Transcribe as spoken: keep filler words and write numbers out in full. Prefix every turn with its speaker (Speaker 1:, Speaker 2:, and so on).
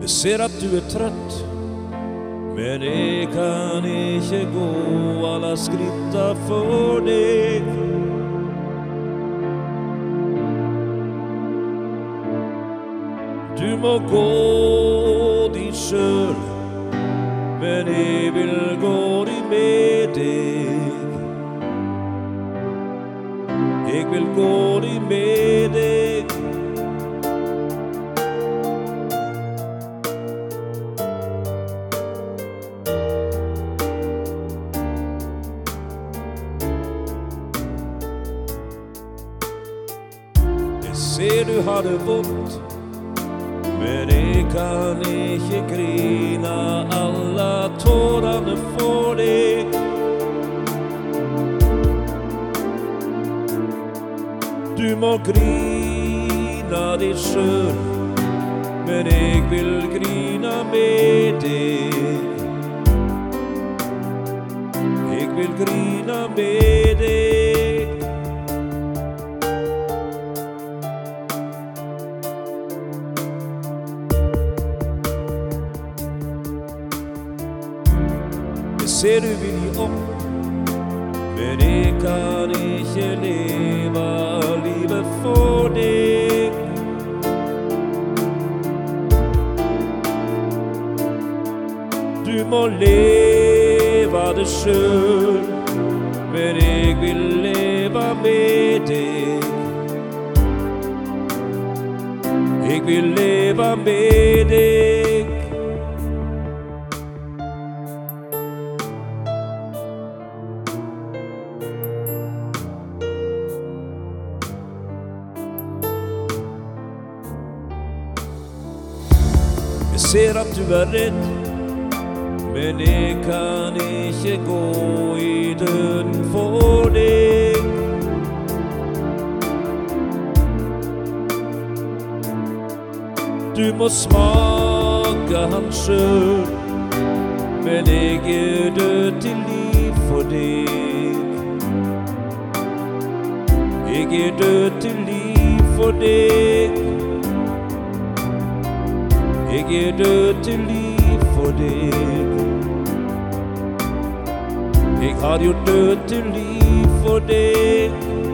Speaker 1: Jeg ser at du er trøtt, men jeg kan ikke gå alle skritta for deg. Du må gå dit selv, men jeg vil gå dit med deg. Jeg vil gå dit med deg. Jeg ser du har det vondt, men jeg kan ikke grine alle tårene for deg. Du må grine deg selv, men jeg vil grine med deg. Jeg vil grine med deg. Jeg ser du vil gi opp, men jeg kan ikke leve livet for deg. Du må leve det selv, men jeg vil leve med deg. Jeg vil leve med deg. Jeg ser at du er redd, men jeg kan ikke gå i døden for deg. Du må smake han selv, men jeg er død til liv for deg. Jeg er død til liv for deg. Jeg er død til liv for deg. Jeg har jo død til liv for deg.